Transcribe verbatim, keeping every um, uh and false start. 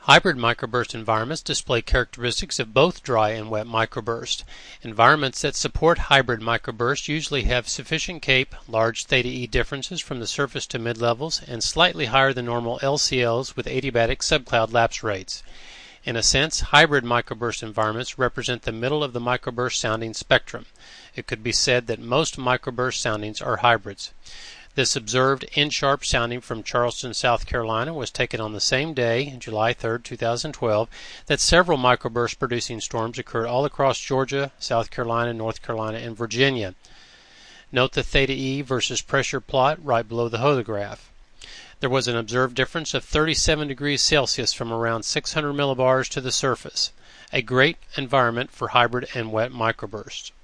Hybrid microburst environments display characteristics of both dry and wet microburst. Environments that support hybrid microburst usually have sufficient C A P, large theta E differences from the surface to mid-levels, and slightly higher than normal L C Ls with adiabatic subcloud lapse rates. In a sense, hybrid microburst environments represent the middle of the microburst sounding spectrum. It could be said that most microburst soundings are hybrids. This observed N-sharp sounding from Charleston, South Carolina was taken on the same day, July third, two thousand twelve, that several microburst producing storms occurred all across Georgia, South Carolina, North Carolina, and Virginia. Note the theta E versus pressure plot right below the hodograph. There was an observed difference of thirty-seven degrees Celsius from around six hundred millibars to the surface, a great environment for hybrid and wet microbursts.